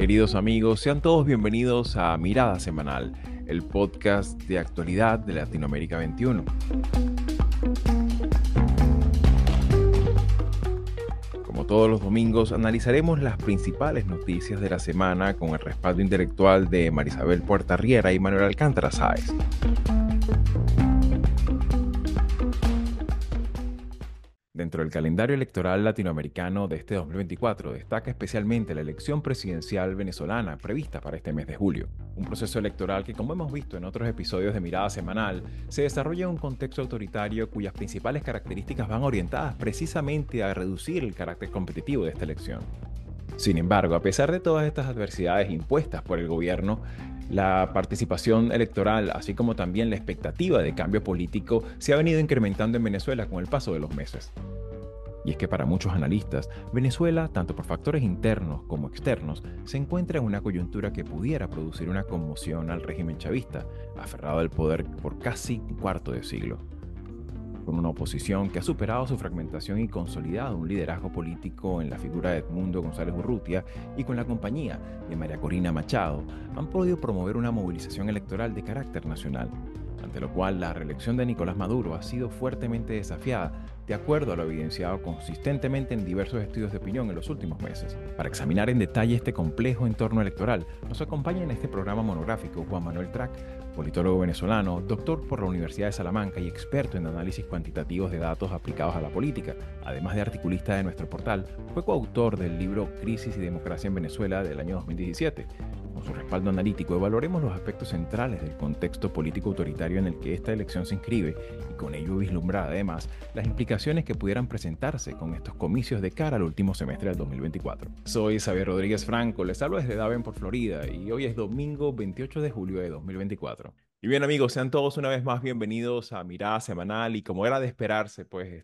Queridos amigos, sean todos bienvenidos a Mirada Semanal, el podcast de actualidad de Latinoamérica 21. Como todos los domingos, analizaremos las principales noticias de la semana con el respaldo intelectual de Marisabel Puertarriera y Manuel Alcántara Sáez. Dentro del calendario electoral latinoamericano de este 2024 destaca especialmente la elección presidencial venezolana prevista para este mes de julio. Un proceso electoral que, como hemos visto en otros episodios de Mirada Semanal, se desarrolla en un contexto autoritario cuyas principales características van orientadas precisamente a reducir el carácter competitivo de esta elección. Sin embargo, a pesar de todas estas adversidades impuestas por el gobierno, la participación electoral, así como también la expectativa de cambio político, se ha venido incrementando en Venezuela con el paso de los meses. Y es que para muchos analistas, Venezuela, tanto por factores internos como externos, se encuentra en una coyuntura que pudiera producir una conmoción al régimen chavista, aferrado al poder por casi un cuarto de siglo. Con una oposición que ha superado su fragmentación y consolidado un liderazgo político en la figura de Edmundo González Urrutia y con la compañía de María Corina Machado, han podido promover una movilización electoral de carácter nacional, ante lo cual la reelección de Nicolás Maduro ha sido fuertemente desafiada, de acuerdo a lo evidenciado consistentemente en diversos estudios de opinión en los últimos meses. Para examinar en detalle este complejo entorno electoral, nos acompaña en este programa monográfico Juan Manuel Trac, politólogo venezolano, doctor por la Universidad de Salamanca y experto en análisis cuantitativos de datos aplicados a la política. Además de articulista de nuestro portal, fue coautor del libro Crisis y Democracia en Venezuela del año 2017. Con su respaldo analítico, evaluaremos los aspectos centrales del contexto político autoritario en el que esta elección se inscribe y con ello vislumbrar además las implicaciones que pudieran presentarse con estos comicios de cara al último semestre del 2024. Soy Xavier Rodríguez Franco, les hablo desde Davenport, Florida, y hoy es domingo 28 de julio de 2024. Y bien amigos, sean todos una vez más bienvenidos a Mirada Semanal y como era de esperarse, pues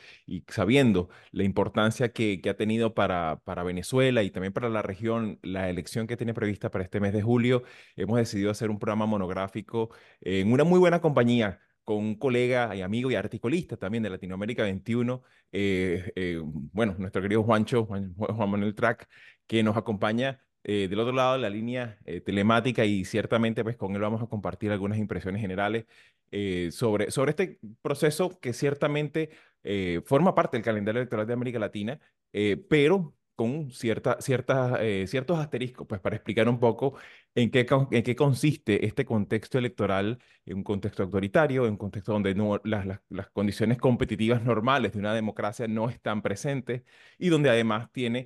y sabiendo la importancia que ha tenido para Venezuela y también para la región, la elección que tiene prevista para este mes de julio, hemos decidido hacer un programa monográfico en una muy buena compañía con un colega y amigo y articulista también de Latinoamérica 21, bueno, nuestro querido Juan Manuel Trac, que nos acompaña del otro lado de la línea telemática y ciertamente pues con él vamos a compartir algunas impresiones generales sobre este proceso que ciertamente forma parte del calendario electoral de América Latina, pero con ciertos asteriscos, pues para explicar un poco en qué consiste este contexto electoral, en un contexto autoritario, en un contexto donde las condiciones competitivas normales de una democracia no están presentes y donde además tiene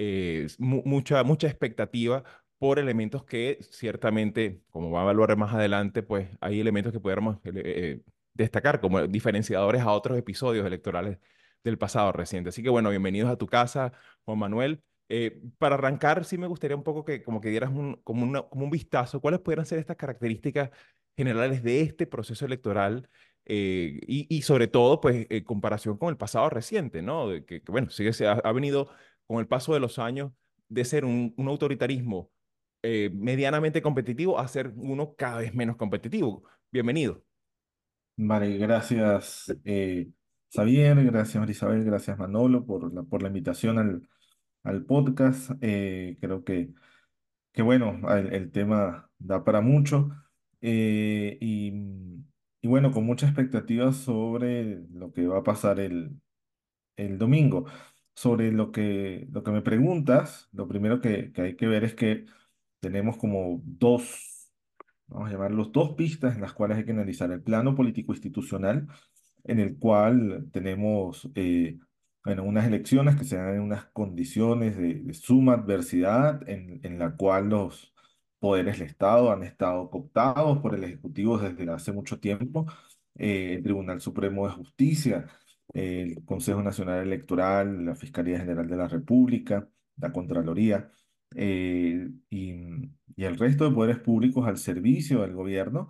mucha expectativa por elementos que ciertamente, como va a evaluar más adelante, pues hay elementos que pudiéramos destacar como diferenciadores a otros episodios electorales del pasado reciente. Así que bueno, bienvenidos a tu casa, Juan Manuel. Para arrancar, sí me gustaría un poco que como que dieras como un vistazo, cuáles pudieran ser estas características generales de este proceso electoral y sobre todo, pues, en comparación con el pasado reciente, ¿no? Bueno, ha venido con el paso de los años de ser un autoritarismo medianamente competitivo a ser uno cada vez menos competitivo. Bienvenido. Vale, gracias Xavier, gracias Marisabel, gracias Manolo por la invitación al podcast. Creo que bueno, el tema da para mucho eh, y, y bueno, con mucha expectativa sobre lo que va a pasar el domingo. Sobre lo que me preguntas, lo primero que hay que ver es que tenemos como dos, vamos a llamarlos dos pistas en las cuales hay que analizar el plano político institucional en el cual tenemos bueno, unas elecciones que se dan en unas condiciones de suma adversidad en la cual los poderes del Estado han estado cooptados por el Ejecutivo desde hace mucho tiempo. El Tribunal Supremo de Justicia, el Consejo Nacional Electoral, la Fiscalía General de la República, la Contraloría y el resto de poderes públicos al servicio del gobierno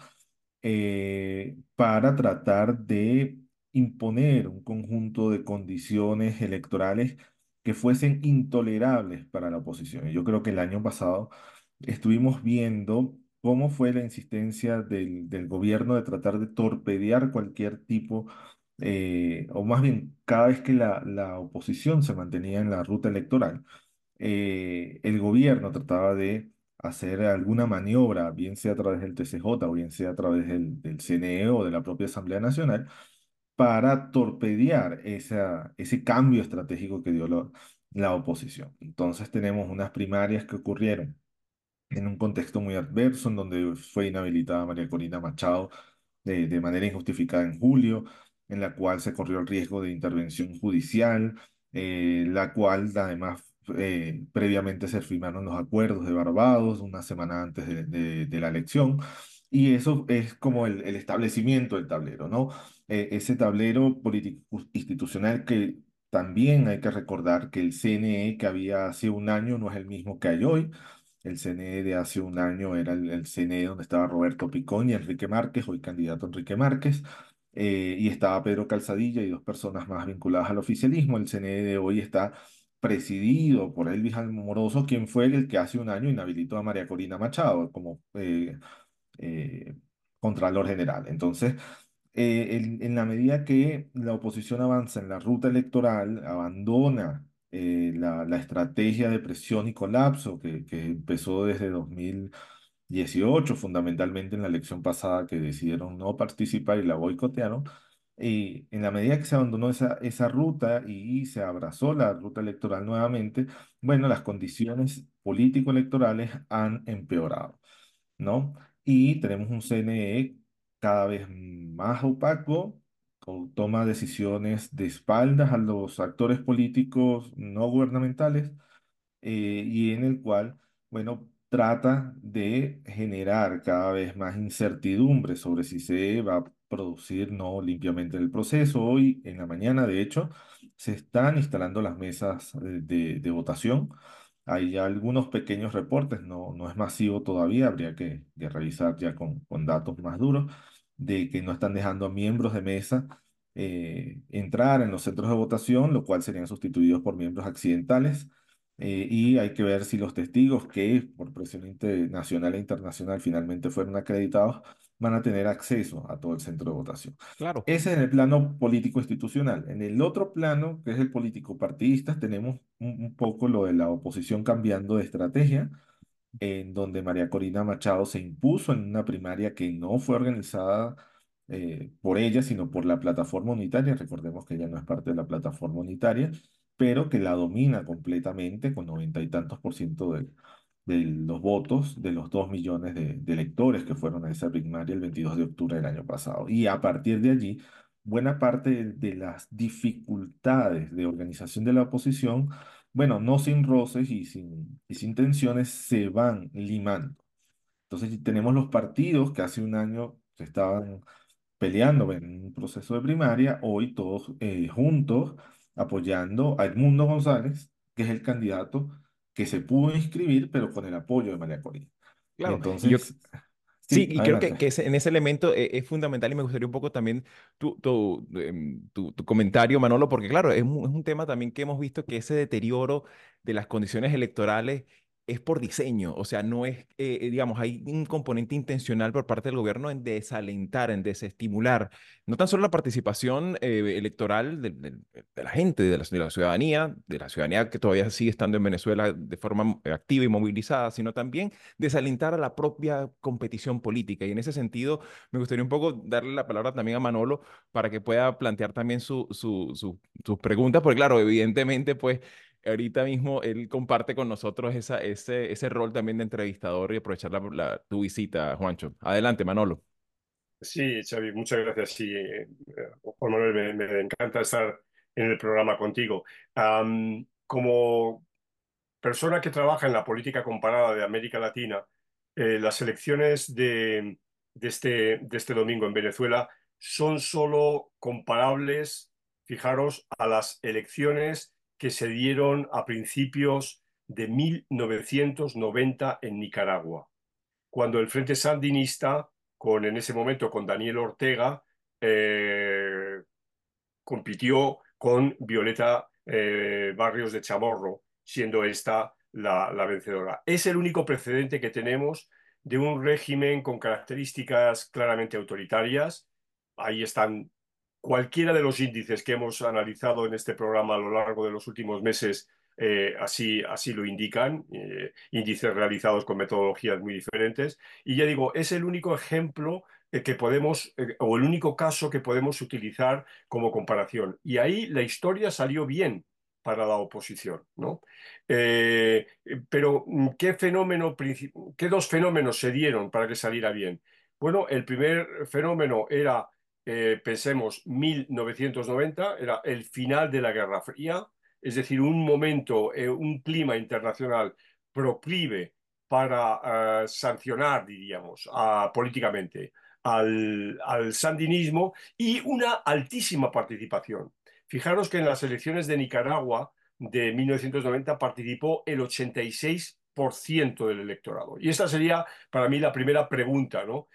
para tratar de imponer un conjunto de condiciones electorales que fuesen intolerables para la oposición. Y yo creo que el año pasado estuvimos viendo cómo fue la insistencia del gobierno de tratar de torpedear cualquier tipo, o más bien cada vez que la oposición se mantenía en la ruta electoral el gobierno trataba de hacer alguna maniobra, bien sea a través del TCJ o bien sea a través del CNE o de la propia Asamblea Nacional, para torpedear ese cambio estratégico que dio la oposición. Entonces tenemos unas primarias que ocurrieron en un contexto muy adverso, en donde fue inhabilitada María Corina Machado de manera injustificada en julio, en la cual se corrió el riesgo de intervención judicial, la cual además previamente se firmaron los acuerdos de Barbados una semana antes de la elección. Y eso es como el establecimiento del tablero, ¿no? Ese tablero político institucional que también hay que recordar que el CNE que había hace un año no es el mismo que hay hoy. El CNE de hace un año era el CNE donde estaba Roberto Picón y Enrique Márquez, hoy candidato Enrique Márquez, y estaba Pedro Calzadilla y dos personas más vinculadas al oficialismo. El CNE de hoy está presidido por Elvis Almoroso, quien fue el que hace un año inhabilitó a María Corina Machado como eh, Contralor General. Entonces, en la medida que la oposición avanza en la ruta electoral, abandona la estrategia de presión y colapso que empezó desde 2018, fundamentalmente en la elección pasada que decidieron no participar y la boicotearon. Y en la medida que se abandonó esa ruta y se abrazó la ruta electoral nuevamente, bueno, las condiciones político-electorales han empeorado, ¿no? Y tenemos un CNE cada vez más opaco, toma decisiones de espaldas a los actores políticos no gubernamentales, y en el cual, bueno, trata de generar cada vez más incertidumbre sobre si se va a producir no limpiamente el proceso. Hoy en la mañana, de hecho, se están instalando las mesas de votación. Hay ya algunos pequeños reportes, no es masivo todavía, habría que revisar ya con datos más duros, de que no están dejando a miembros de mesa entrar en los centros de votación, lo cual serían sustituidos por miembros accidentales. Y hay que ver si los testigos que por presión nacional e internacional finalmente fueron acreditados van a tener acceso a todo el centro de votación. Claro. Ese es en el plano político institucional. En el otro plano, que es el político partidista, tenemos un poco lo de la oposición cambiando de estrategia, en donde María Corina Machado se impuso en una primaria que no fue organizada por ella, sino por la plataforma unitaria. Recordemos que ella no es parte de la plataforma unitaria, pero que la domina completamente con 90 y tantos % de los votos de los 2 millones de electores que fueron a esa primaria el 22 de octubre del año pasado. Y a partir de allí, buena parte de las dificultades de organización de la oposición, bueno, no sin roces y sin tensiones, se van limando. Entonces tenemos los partidos que hace un año se estaban peleando en un proceso de primaria, hoy todos juntos apoyando a Edmundo González, que es el candidato que se pudo inscribir, pero con el apoyo de María Corina. Y Claro, y yo, entonces, sí, sí, y creo adelante. en ese elemento es fundamental y me gustaría un poco también tu comentario, Manolo, porque claro, es un tema también que hemos visto que ese deterioro de las condiciones electorales es por diseño, o sea, no es, digamos, hay un componente intencional por parte del gobierno en desalentar, en desestimular, no tan solo la participación electoral de la gente, de la ciudadanía que todavía sigue estando en Venezuela de forma activa y movilizada, sino también desalentar a la propia competición política. Y en ese sentido, me gustaría un poco darle la palabra también a Manolo para que pueda plantear también sus preguntas, porque claro, evidentemente, pues ahorita mismo él comparte con nosotros ese rol también de entrevistador y aprovechar tu visita, Juancho. Adelante, Manolo. Sí, Xavi, muchas gracias. Sí, Juan Manuel, me encanta estar en el programa contigo. Como persona que trabaja en la política comparada de América Latina, las elecciones de este domingo en Venezuela son solo comparables, fijaros, a las elecciones que se dieron a principios de 1990 en Nicaragua, cuando el Frente Sandinista, en ese momento con Daniel Ortega, eh, compitió con Violeta Barrios de Chamorro, siendo esta la vencedora. Es el único precedente que tenemos de un régimen con características claramente autoritarias. Ahí están cualquiera de los índices que hemos analizado en este programa a lo largo de los últimos meses, así lo indican, índices realizados con metodologías muy diferentes. Y ya digo, es el único ejemplo que podemos, o el único caso que podemos utilizar como comparación. Y ahí la historia salió bien para la oposición, ¿no? Eh, pero, ¿qué dos fenómenos se dieron para que saliera bien? Bueno, el primer fenómeno era, pensemos, 1990, era el final de la Guerra Fría, es decir, un momento, un clima internacional proclive para sancionar, diríamos, políticamente al sandinismo y una altísima participación. Fijaros que en las elecciones de Nicaragua de 1990 participó el 86% del electorado. Y esta sería para mí la primera pregunta, ¿no?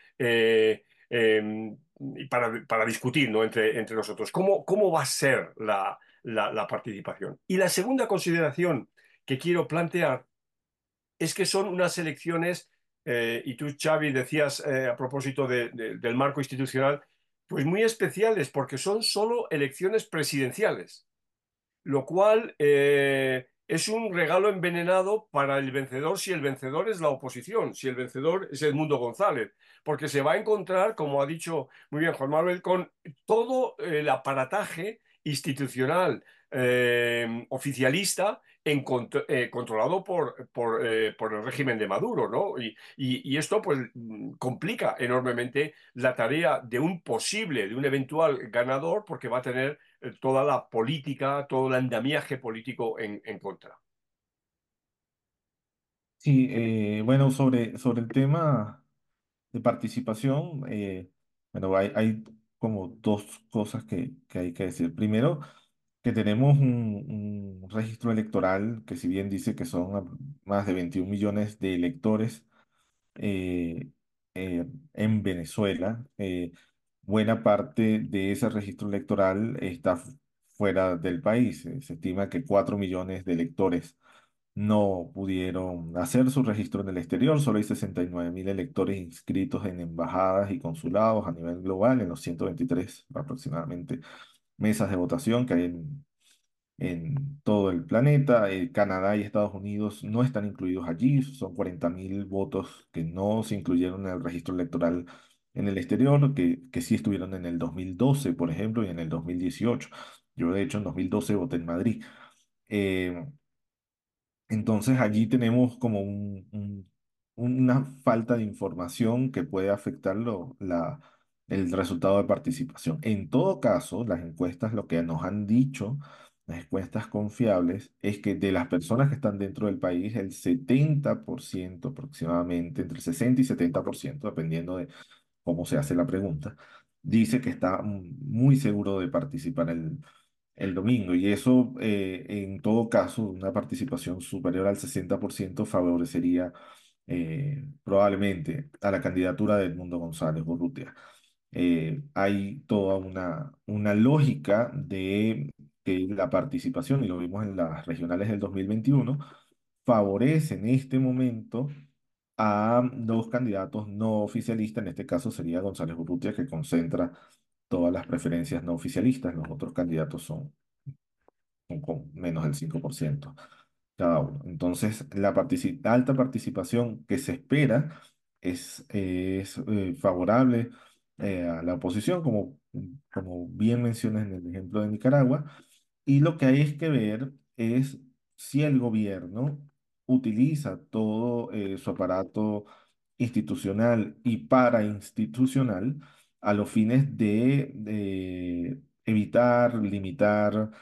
Y para discutir, ¿no? entre nosotros. ¿Cómo va a ser la participación? Y la segunda consideración que quiero plantear es que son unas elecciones, y tú, Xavi, decías a propósito del marco institucional, pues muy especiales, porque son solo elecciones presidenciales, lo cual es un regalo envenenado para el vencedor si el vencedor es la oposición, si el vencedor es Edmundo González, porque se va a encontrar, como ha dicho muy bien Juan Manuel, con todo el aparataje institucional oficialista controlado por el régimen de Maduro, ¿no? Y esto pues complica enormemente la tarea de un posible, de un eventual ganador, porque va a tener toda la política, todo el andamiaje político en contra. Sí, bueno, sobre el tema de participación, bueno, hay como dos cosas que hay que decir. Primero, que tenemos un registro electoral que si bien dice que son más de 21 millones de electores eh, en Venezuela, buena parte de ese registro electoral está fuera del país. Se estima que 4 millones de electores no pudieron hacer su registro en el exterior. Solo hay 69.000 electores inscritos en embajadas y consulados a nivel global, en los 123 aproximadamente mesas de votación que hay en todo el planeta. Canadá y Estados Unidos no están incluidos allí. Son 40.000 votos que no se incluyeron en el registro electoral en el exterior, que sí estuvieron en el 2012, por ejemplo, y en el 2018. Yo, de hecho, en 2012 voté en Madrid. Eh, entonces allí tenemos como una falta de información que puede afectar el resultado de participación. En todo caso, las encuestas, lo que nos han dicho, las encuestas confiables, es que de las personas que están dentro del país, el 70% aproximadamente, entre el 60 y 70%, dependiendo de cómo se hace la pregunta, dice que está muy seguro de participar el domingo. Y eso, en todo caso, una participación superior al 60% favorecería probablemente a la candidatura de Edmundo González Urrutia. Hay toda una lógica de que la participación, y lo vimos en las regionales del 2021, favorece en este momento a dos candidatos no oficialistas. En este caso sería González Urrutia, que concentra todas las preferencias no oficialistas. Los otros candidatos son con menos del 5% cada uno. Entonces, la alta participación que se espera es favorable a la oposición, como bien mencionas en el ejemplo de Nicaragua. Y lo que hay es que ver es si el gobierno utiliza todo su aparato institucional y parainstitucional a los fines de evitar, limitar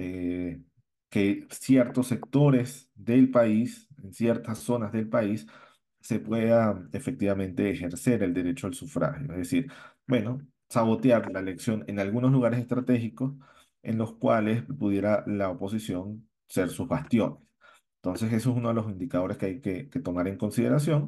que ciertos sectores del país, en ciertas zonas del país, se pueda efectivamente ejercer el derecho al sufragio. Es decir, bueno, sabotear la elección en algunos lugares estratégicos en los cuales pudiera la oposición ser sus bastiones. Entonces, eso es uno de los indicadores que hay que tomar en consideración.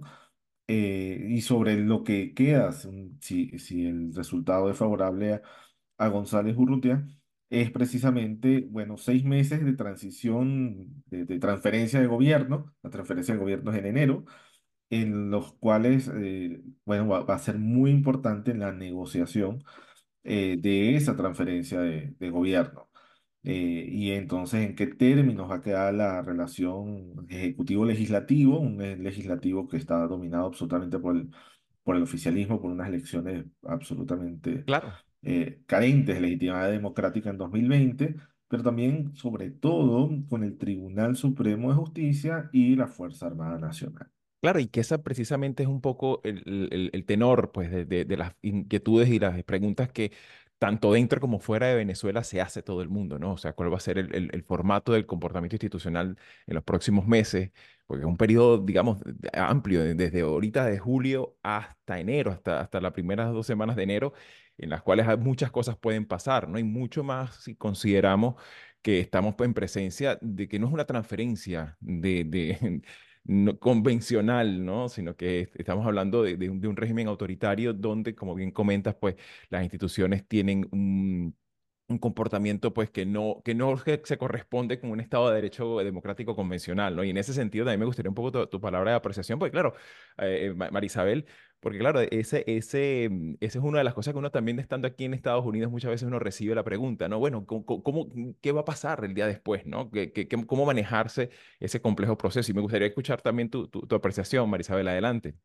Y sobre lo que queda, si el resultado es favorable a González Urrutia, es precisamente, bueno, 6 meses de transición, de transferencia de gobierno. La transferencia de gobierno es en enero, en los cuales, bueno, va a ser muy importante la negociación de esa transferencia de gobierno. Y entonces, ¿en qué términos va a quedar la relación ejecutivo-legislativo? Un legislativo que está dominado absolutamente por el oficialismo, por unas elecciones absolutamente Claro. carentes de legitimidad democrática en 2020, pero también, sobre todo, con el Tribunal Supremo de Justicia y la Fuerza Armada Nacional. Claro, y que esa precisamente es un poco el tenor pues, de las inquietudes y las preguntas que tanto dentro como fuera de Venezuela se hace todo el mundo, ¿no? O sea, cuál va a ser el formato del comportamiento institucional en los próximos meses, porque es un periodo, digamos, amplio, desde ahorita de julio hasta enero, hasta las primeras 2 semanas de enero, en las cuales muchas cosas pueden pasar, ¿no? Y mucho más si consideramos que estamos pues, en presencia de que no es una transferencia no convencional, ¿no? Sino que estamos hablando de un régimen autoritario donde, como bien comentas, pues las instituciones tienen un comportamiento pues que se corresponde con un Estado de Derecho democrático convencional, ¿no? Y en ese sentido también me gustaría un poco tu palabra de apreciación, porque claro, Marisabel, porque claro, ese es una de las cosas que uno también estando aquí en Estados Unidos muchas veces uno recibe la pregunta, ¿no? Bueno, ¿qué va a pasar el día después, ¿no? ¿Cómo manejarse ese complejo proceso? Y me gustaría escuchar también tu apreciación, Marisabel, adelante.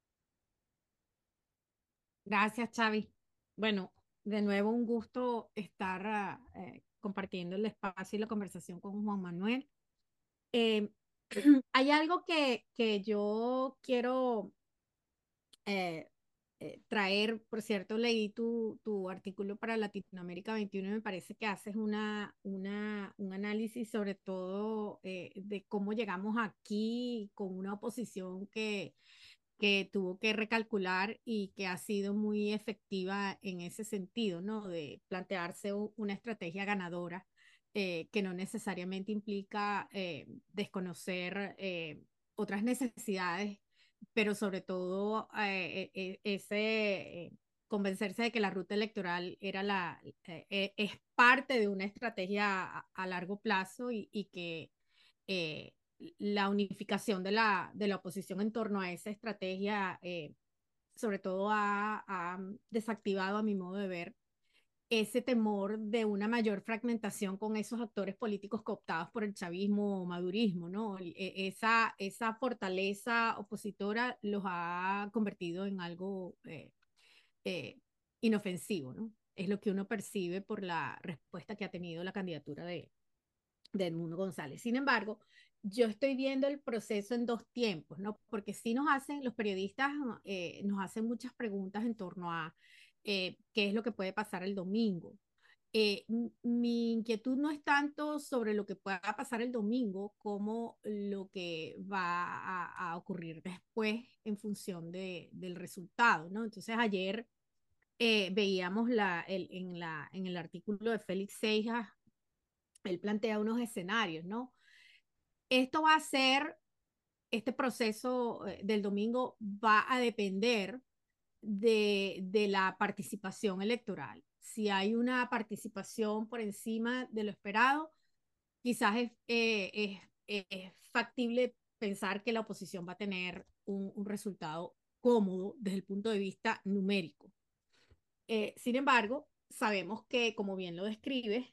Gracias, Xavi. Bueno, de nuevo un gusto estar compartiendo el espacio y la conversación con Juan Manuel. Eh, hay algo que yo quiero eh, traer, por cierto, leí tu artículo para Latinoamérica 21 y me parece que haces un análisis sobre todo de cómo llegamos aquí con una oposición que tuvo que recalcular y que ha sido muy efectiva en ese sentido, ¿no? De plantearse una estrategia ganadora que no necesariamente implica desconocer otras necesidades, pero sobre todo convencerse de que la ruta electoral es parte de una estrategia a largo plazo y que eh, la unificación de la oposición en torno a esa estrategia, sobre todo ha desactivado, a mi modo de ver, ese temor de una mayor fragmentación con esos actores políticos cooptados por el chavismo o madurismo, ¿no? Esa fortaleza opositora los ha convertido en algo eh, inofensivo, ¿no? Es lo que uno percibe por la respuesta que ha tenido la candidatura de Edmundo González. Sin embargo, yo estoy viendo el proceso en dos tiempos, ¿no? Porque sí los periodistas nos hacen muchas preguntas en torno a qué es lo que puede pasar el domingo. Mi inquietud no es tanto sobre lo que pueda pasar el domingo como lo que va a ocurrir después en función del resultado, ¿no? Entonces ayer veíamos en el artículo de Félix Seijas, él plantea unos escenarios, ¿no? Esto va a ser, este proceso del domingo va a depender de la participación electoral. Si hay una participación por encima de lo esperado, quizás es factible pensar que la oposición va a tener un resultado cómodo desde el punto de vista numérico. Sin embargo, sabemos que, como bien lo describes,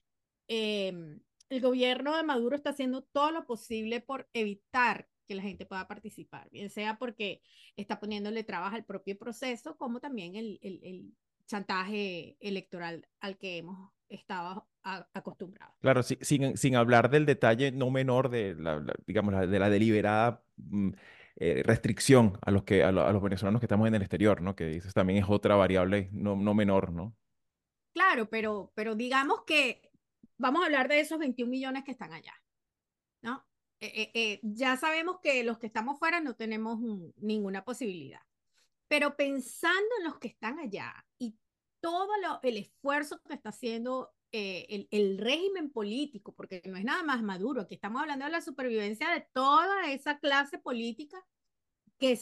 el gobierno de Maduro está haciendo todo lo posible por evitar que la gente pueda participar, bien sea porque está poniéndole trabas al propio proceso, como también el chantaje electoral al que hemos estado acostumbrados. Claro, sin hablar del detalle no menor de digamos, de la deliberada restricción a a los venezolanos que estamos en el exterior, ¿no? Que eso también es otra variable no menor, ¿no? Claro, pero digamos que vamos a hablar de esos 21 millones que están allá, ¿no? Ya sabemos que los que estamos fuera no tenemos ninguna posibilidad, pero pensando en los que están allá y todo el esfuerzo que está haciendo el régimen político, porque no es nada más Maduro, aquí estamos hablando de la supervivencia de toda esa clase política que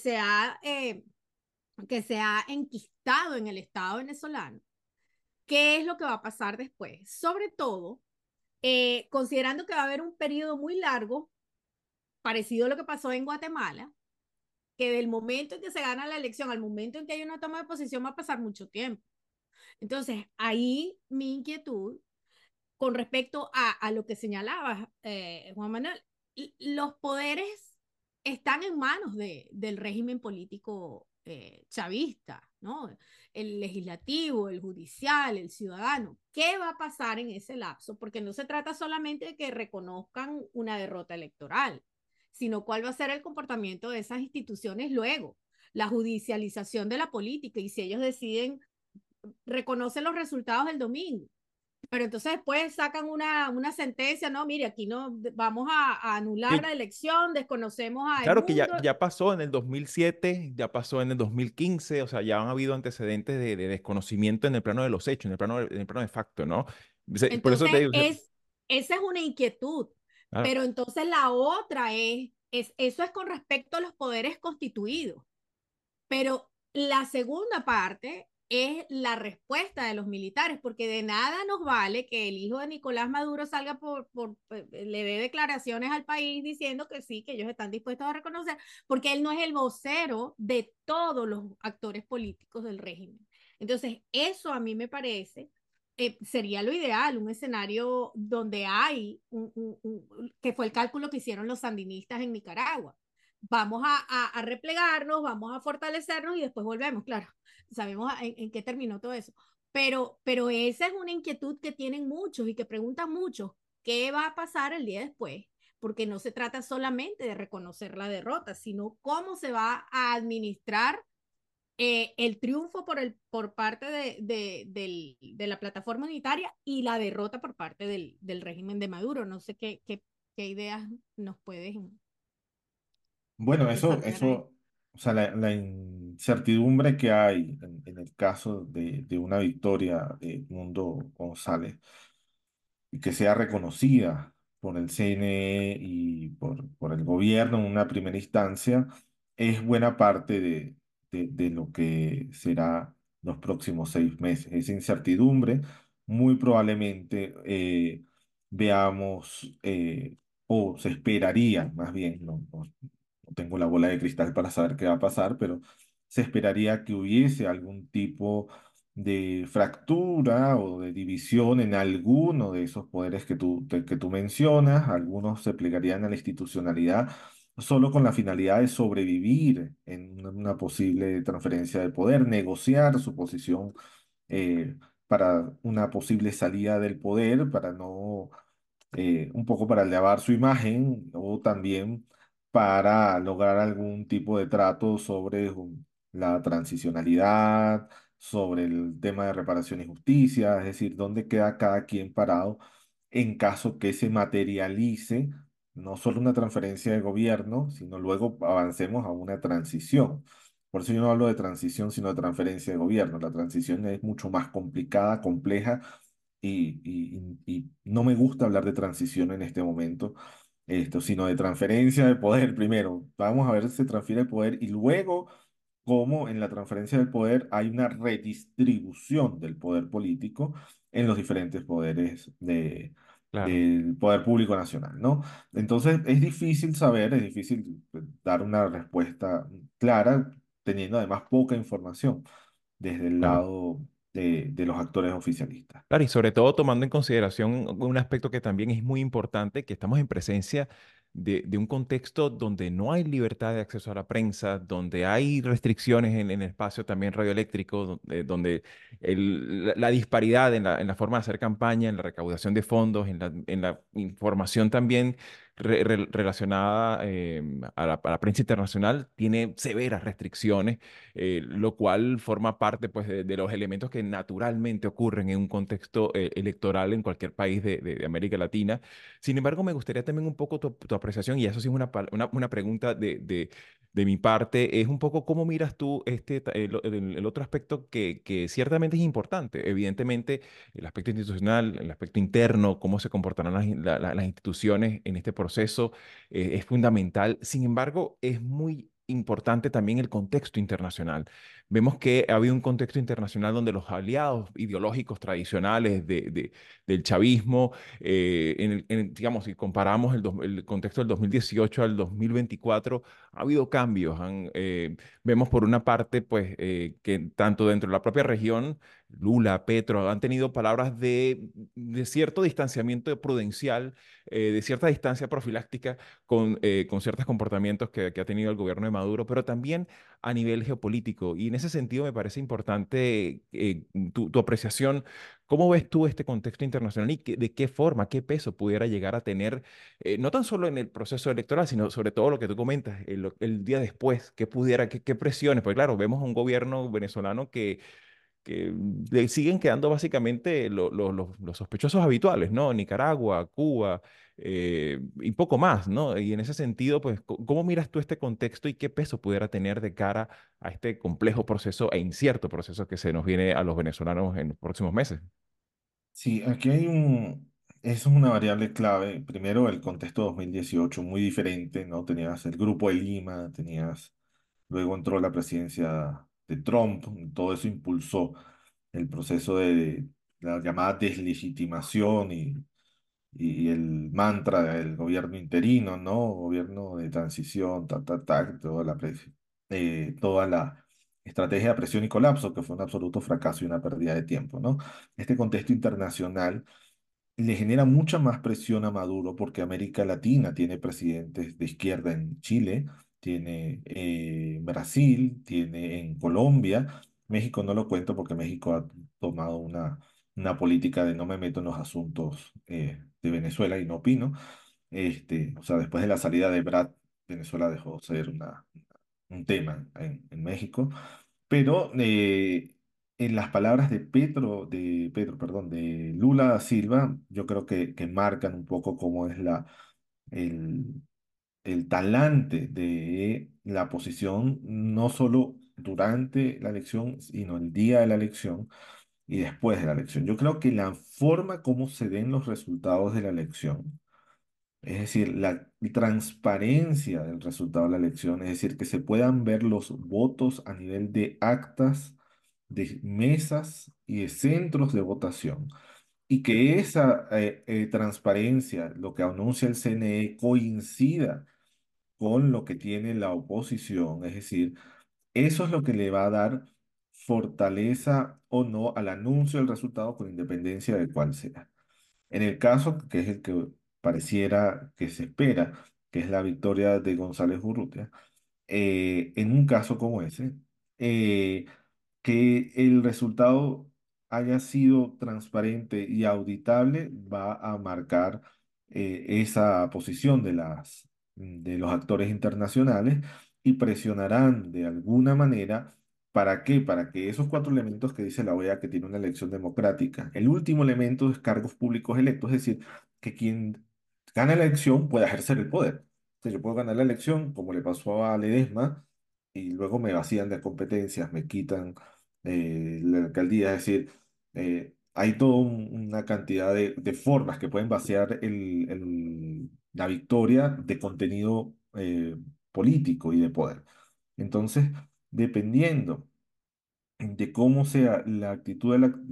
que se ha enquistado en el Estado venezolano. ¿Qué es lo que va a pasar después? Sobre todo, considerando que va a haber un periodo muy largo, parecido a lo que pasó en Guatemala, que del momento en que se gana la elección al momento en que hay una toma de posición va a pasar mucho tiempo. Entonces, ahí mi inquietud con respecto a lo que señalabas, Juan Manuel, los poderes están en manos del régimen político chavista, ¿no? El legislativo, el judicial, el ciudadano. ¿Qué va a pasar en ese lapso? Porque no se trata solamente de que reconozcan una derrota electoral, sino cuál va a ser el comportamiento de esas instituciones luego, la judicialización de la política, y si ellos deciden, reconocen los resultados del domingo, pero entonces después sacan una sentencia, no, mire, aquí no, vamos a anular la Que, elección, desconocemos a claro que Edmundo. ya pasó en el 2007, ya pasó en el 2015, o sea, ya han habido antecedentes de desconocimiento en el plano de los hechos, en el plano de facto, ¿no? Por eso Entonces, te digo, o sea, esa es una inquietud, claro, pero entonces la otra eso es con respecto a los poderes constituidos. Pero la segunda parte es la respuesta de los militares, porque de nada nos vale que el hijo de Nicolás Maduro salga le dé declaraciones al país diciendo que sí, que ellos están dispuestos a reconocer, porque él no es el vocero de todos los actores políticos del régimen. Entonces, eso a mí me parece sería lo ideal, un escenario donde hay, que fue el cálculo que hicieron los sandinistas en Nicaragua. Vamos a replegarnos, vamos a fortalecernos y después volvemos, claro. Sabemos en qué terminó todo eso. Pero esa es una inquietud que tienen muchos y que preguntan muchos, ¿qué va a pasar el día después? Porque no se trata solamente de reconocer la derrota, sino cómo se va a administrar el triunfo por parte de la plataforma unitaria y la derrota por parte del régimen de Maduro. No sé qué ideas nos puedes Bueno, desarrollar ahí. o sea, la incertidumbre que hay en el caso de una victoria de Mundo González y que sea reconocida por el CNE y por el gobierno en una primera instancia, es buena parte de lo que será los próximos 6 meses. Esa incertidumbre, muy probablemente veamos, o se esperaría, más bien, no tengo la bola de cristal para saber qué va a pasar, pero se esperaría que hubiese algún tipo de fractura o de división en alguno de esos poderes que tú mencionas. Algunos se plegarían a la institucionalidad solo con la finalidad de sobrevivir en una posible transferencia de poder, negociar su posición para una posible salida del poder, para no un poco para elevar su imagen o también para lograr algún tipo de trato sobre la transicionalidad, sobre el tema de reparación y justicia, es decir, dónde queda cada quien parado en caso que se materialice no solo una transferencia de gobierno, sino luego avancemos a una transición. Por eso yo no hablo de transición, sino de transferencia de gobierno. La transición es mucho más complicada, compleja y no me gusta hablar de transición en este momento, sino de transferencia de poder primero. Vamos a ver si se transfiere el poder y luego cómo en la transferencia del poder hay una redistribución del poder político en los diferentes poderes claro. del poder público nacional, ¿no? Entonces es difícil saber, es difícil dar una respuesta clara, teniendo además poca información desde el Claro. lado de los actores oficialistas. Claro, y sobre todo tomando en consideración un aspecto que también es muy importante, que estamos en presencia de un contexto donde no hay libertad de acceso a la prensa, donde hay restricciones en el espacio también radioeléctrico, donde la disparidad en la forma de hacer campaña, en la recaudación de fondos, en la información también relacionada a la prensa internacional, tiene severas restricciones, lo cual forma parte pues, de los elementos que naturalmente ocurren en un contexto electoral en cualquier país de América Latina. Sin embargo, me gustaría también un poco tu apreciación, y eso sí es una pregunta de mi parte, es un poco cómo miras tú el otro aspecto que ciertamente es importante. Evidentemente, el aspecto institucional, el aspecto interno, cómo se comportarán las instituciones en este proceso, es fundamental. Sin embargo, es muy importante también el contexto internacional. Vemos que ha habido un contexto internacional donde los aliados ideológicos tradicionales del chavismo, digamos, si comparamos el contexto del 2018 al 2024, ha habido cambios. Vemos por una parte, pues, que tanto dentro de la propia región Lula, Petro, han tenido palabras de cierto distanciamiento prudencial, de cierta distancia profiláctica con ciertos comportamientos que ha tenido el gobierno de Maduro, pero también a nivel geopolítico. Y en ese sentido me parece importante tu apreciación. ¿Cómo ves tú este contexto internacional y de qué forma, qué peso pudiera llegar a tener, no tan solo en el proceso electoral, sino sobre todo lo que tú comentas, el día después, qué presiones? Porque claro, vemos a un gobierno venezolano que le siguen quedando básicamente los sospechosos habituales, ¿no? Nicaragua, Cuba, y poco más, ¿no? Y en ese sentido, pues, ¿cómo miras tú este contexto y qué peso pudiera tener de cara a este complejo proceso e incierto proceso que se nos viene a los venezolanos en los próximos meses? Sí, aquí hay eso es una variable clave. Primero, el contexto 2018 muy diferente, ¿no? Tenías el Grupo de Lima, luego entró la presidencia de Trump, todo eso impulsó el proceso de la llamada deslegitimación y el mantra del gobierno interino, ¿no? Gobierno de transición, toda la estrategia de presión y colapso, que fue un absoluto fracaso y una pérdida de tiempo, ¿no? Este contexto internacional le genera mucha más presión a Maduro porque América Latina tiene presidentes de izquierda en Chile, tiene en Brasil, tiene en Colombia. México no lo cuento porque México ha tomado una política de no me meto en los asuntos de Venezuela y no opino. O sea, después de la salida de Brad, Venezuela dejó de ser un tema en México. Pero en las palabras perdón, de Lula da Silva, yo creo que marcan un poco cómo es el, el talante de la posición, no solo durante la elección, sino el día de la elección y después de la elección. Yo creo que la forma como se den los resultados de la elección, es decir, la transparencia del resultado de la elección, es decir, que se puedan ver los votos a nivel de actas, de mesas y de centros de votación, y que esa transparencia, lo que anuncia el CNE, coincida con lo que tiene la oposición, es decir, eso es lo que le va a dar fortaleza o no al anuncio del resultado con independencia de cuál sea. En el caso que es el que pareciera que se espera, que es la victoria de González Urrutia, en un caso como ese, eh, que el resultado haya sido transparente y auditable va a marcar esa posición de los actores internacionales y presionarán de alguna manera. ¿Para qué? Para que esos cuatro elementos que dice la OEA que tiene una elección democrática, el último elemento es cargos públicos electos, es decir, que quien gana la elección pueda ejercer el poder. O sea, yo puedo ganar la elección, como le pasó a Ledesma, y luego me vacían de competencias, me quitan la alcaldía, es decir, hay toda una cantidad de formas que pueden vaciar la victoria de contenido político y de poder. Entonces, dependiendo de cómo sea la actitud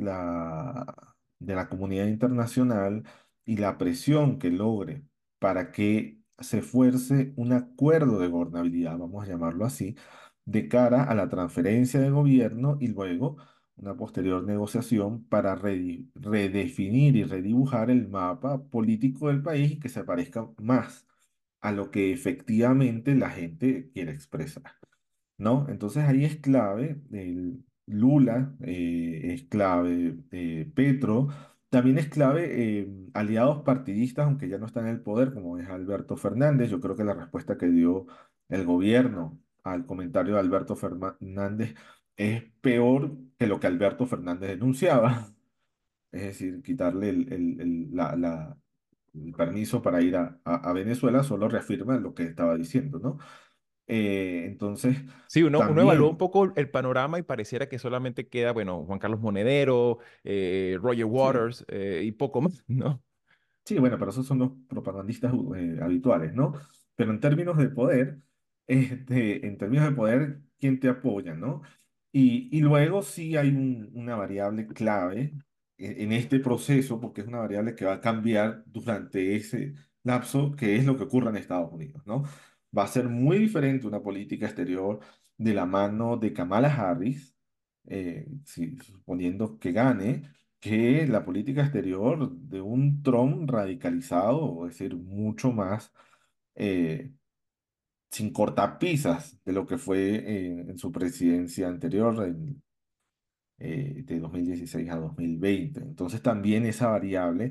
de la comunidad internacional y la presión que logre para que se fuerce un acuerdo de gobernabilidad, vamos a llamarlo así, de cara a la transferencia de gobierno y luego una posterior negociación para redefinir y redibujar el mapa político del país y que se parezca más a lo que efectivamente la gente quiere expresar. ¿No? Entonces ahí es clave, Lula es clave, Petro, también es clave aliados partidistas, aunque ya no están en el poder, como es Alberto Fernández. Yo creo que la respuesta que dio el gobierno al comentario de Alberto Fernández es peor que lo que Alberto Fernández denunciaba, es decir, quitarle el permiso para ir a Venezuela solo reafirma lo que estaba diciendo, ¿no? Entonces, Sí, uno evalúa un también, poco el panorama y pareciera que solamente queda, bueno, Juan Carlos Monedero, Roger sí, Waters, y poco más, ¿no? sí, bueno, pero esos son los propagandistas habituales, ¿no? Pero en términos de poder, ¿quién te apoya, no? Y luego sí hay una variable clave en este proceso, porque es una variable que va a cambiar durante ese lapso, que es lo que ocurre en Estados Unidos, ¿no? Va a ser muy diferente una política exterior de la mano de Kamala Harris suponiendo que gane, que la política exterior de un Trump radicalizado, es decir, mucho más eh, sin cortapisas de lo que fue en su presidencia anterior, de 2016 a 2020. Entonces también esa variable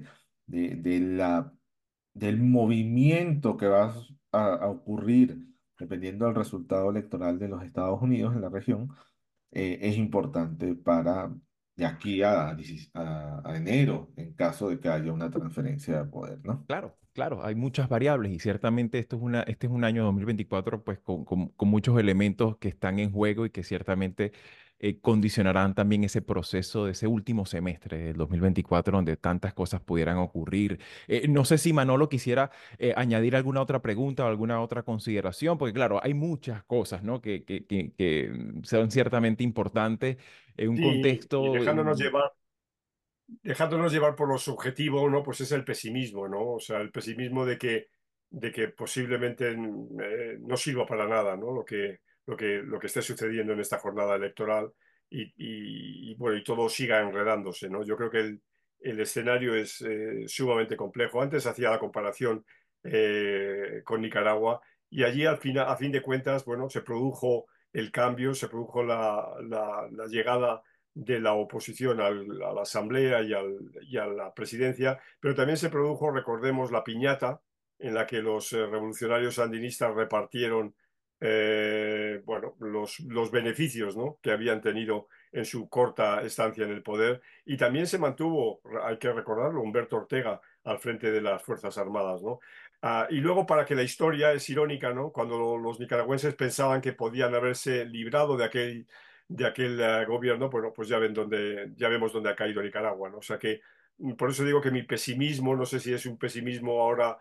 del movimiento que va a ocurrir dependiendo del resultado electoral de los Estados Unidos en la región, es importante para de aquí a enero, en caso de que haya una transferencia de poder, ¿no? Claro, claro, hay muchas variables y ciertamente este es un año 2024 pues con muchos elementos que están en juego y que ciertamente condicionarán también ese proceso de ese último semestre del 2024 donde tantas cosas pudieran ocurrir. No sé si Manolo quisiera añadir alguna otra pregunta o alguna otra consideración, porque claro, hay muchas cosas, ¿no? que son ciertamente importantes en un Sí, y contexto. dejándonos llevar por lo subjetivo, ¿no? Pues es el pesimismo, ¿no? O sea, el pesimismo de que posiblemente no sirva para nada, ¿no? Lo que esté sucediendo en esta jornada electoral y, bueno, y todo siga enredándose, ¿no? Yo creo que el escenario es sumamente complejo. Antes hacía la comparación con Nicaragua y allí a fin de cuentas, bueno, se produjo el cambio, se produjo la llegada de la oposición a la Asamblea y a la presidencia, pero también se produjo, recordemos, la piñata en la que los revolucionarios sandinistas repartieron bueno, los beneficios, ¿no? que habían tenido en su corta estancia en el poder. Y también se mantuvo, hay que recordarlo, Humberto Ortega al frente de las Fuerzas Armadas, ¿no? Y luego, para que la historia es irónica, ¿no? Cuando los nicaragüenses pensaban que podían haberse librado de aquel gobierno, bueno, pues ya vemos dónde ha caído Nicaragua, ¿no? O sea que por eso digo que mi pesimismo, no sé si es un pesimismo ahora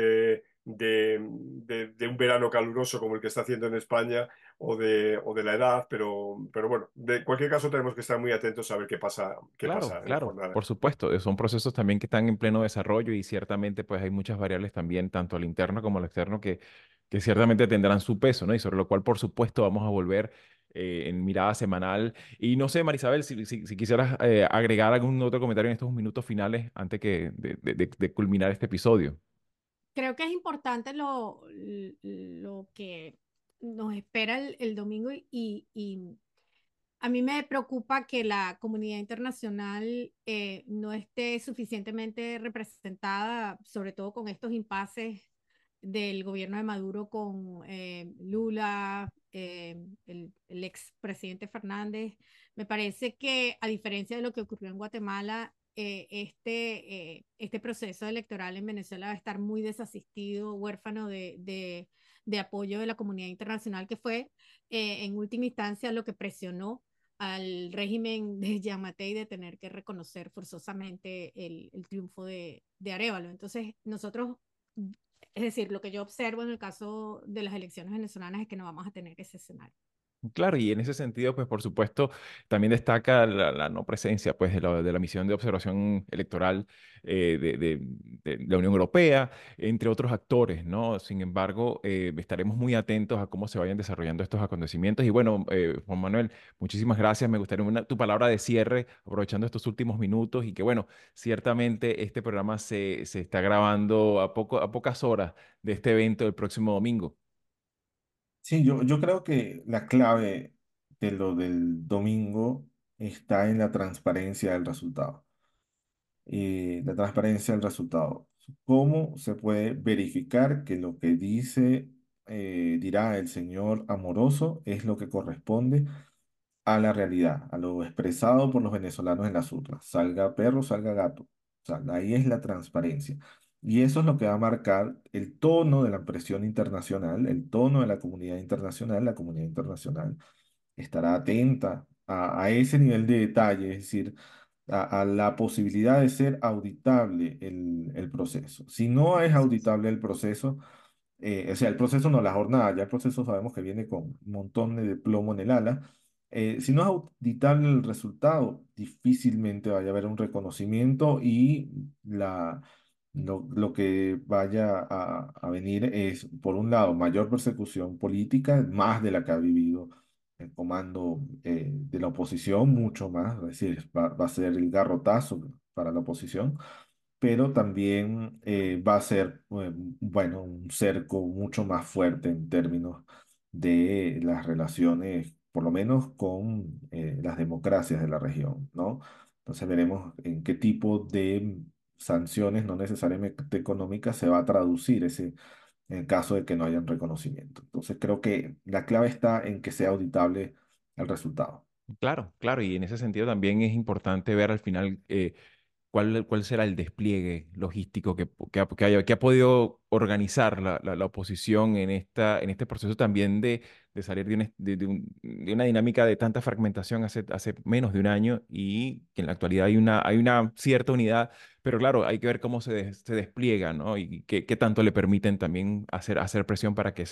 de un verano caluroso como el que está haciendo en España o de la edad, pero bueno, de cualquier caso tenemos que estar muy atentos a ver qué Claro, pasa en la claro, jornada. por supuesto. Son procesos también que están en pleno desarrollo y ciertamente pues hay muchas variables también, tanto al interno como al externo, que ciertamente tendrán su peso, ¿no? Y sobre lo cual, por supuesto, vamos a volver en mirada semanal. Y no sé, Marisabel, si quisieras agregar algún otro comentario en estos minutos finales antes de culminar este episodio. Creo que es importante lo que nos espera el domingo y a mí me preocupa que la comunidad internacional no esté suficientemente representada, sobre todo con estos impases del gobierno de Maduro con Lula, el expresidente Fernández. Me parece que, a diferencia de lo que ocurrió en Guatemala, este proceso electoral en Venezuela va a estar muy desasistido, huérfano de apoyo de la comunidad internacional, que fue en última instancia lo que presionó al régimen de Yamatei de tener que reconocer forzosamente el triunfo de Arévalo. Entonces, nosotros, es decir, lo que yo observo en el caso de las elecciones venezolanas es que no vamos a tener ese escenario. Claro, y en ese sentido, pues por supuesto, también destaca la no presencia pues, de la misión de observación electoral de la Unión Europea, entre otros actores, ¿no? Sin embargo, estaremos muy atentos a cómo se vayan desarrollando estos acontecimientos. Y bueno, Juan Manuel, muchísimas gracias. Me gustaría tu palabra de cierre, aprovechando estos últimos minutos, y que bueno, ciertamente este programa se está grabando a pocas horas de este evento del próximo domingo. Sí, yo creo que la clave de lo del domingo está en la transparencia del resultado. Y la transparencia del resultado. ¿Cómo se puede verificar que lo que dirá el señor Amoroso es lo que corresponde a la realidad, a lo expresado por los venezolanos en las urnas? Salga perro, salga gato. O sea, ahí es la transparencia. Y eso es lo que va a marcar el tono de la presión internacional, el tono de la comunidad internacional. La comunidad internacional estará atenta a ese nivel de detalle, es decir, a la posibilidad de ser auditable el proceso. Si no es auditable el proceso, o sea, el proceso no, la jornada, ya el proceso sabemos que viene con un montón de plomo en el ala. Si no es auditable el resultado, difícilmente vaya a haber un reconocimiento y lo que vaya a venir es, por un lado, mayor persecución política, más de la que ha vivido el comando de la oposición, mucho más, es decir, va a ser el garrotazo para la oposición, pero también va a ser, bueno, un cerco mucho más fuerte en términos de las relaciones, por lo menos con las democracias de la región, ¿no? Entonces veremos en qué tipo de sanciones, no necesariamente económicas, se va a traducir ese, en caso de que no haya un reconocimiento. Entonces creo que la clave está en que sea auditable el resultado. Claro, claro, y en ese sentido también es importante ver al final cuál será el despliegue logístico que ha podido organizar la oposición en este proceso también de salir de una dinámica de tanta fragmentación hace menos de un año y que en la actualidad hay una cierta unidad, pero claro, hay que ver cómo se despliega, ¿no? Y qué tanto le permiten también hacer presión para que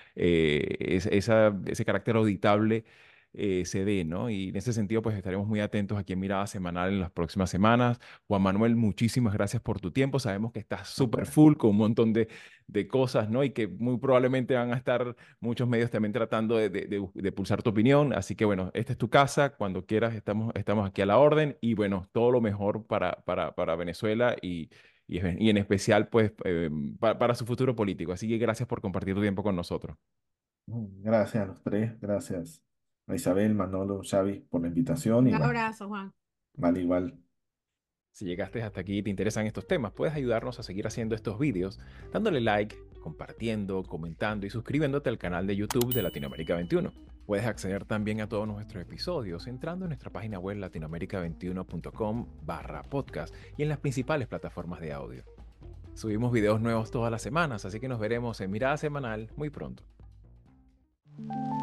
ese carácter auditable se dé, ¿no? Y en ese sentido, pues estaremos muy atentos aquí en Mirada Semanal en las próximas semanas. Juan Manuel, muchísimas gracias por tu tiempo. Sabemos que estás súper Ok. full con un montón de cosas, ¿no? Y que muy probablemente van a estar muchos medios también tratando de pulsar tu opinión. Así que bueno, esta es tu casa. Cuando quieras, estamos aquí a la orden. Y bueno, todo lo mejor para Venezuela y en especial, pues, para su futuro político. Así que gracias por compartir tu tiempo con nosotros. Gracias a los tres, gracias a Isabel, Manolo, Xavi por la invitación y Un bueno, abrazo, Juan. vale igual. Si llegaste hasta aquí y te interesan estos temas, puedes ayudarnos a seguir haciendo estos vídeos dándole like, compartiendo, comentando y suscribiéndote al canal de YouTube de Latinoamérica 21. Puedes acceder también a todos nuestros episodios entrando en nuestra página web latinoamerica21.com/podcast y en las principales plataformas de audio. Subimos videos nuevos todas las semanas, así que nos veremos en Mirada Semanal muy pronto.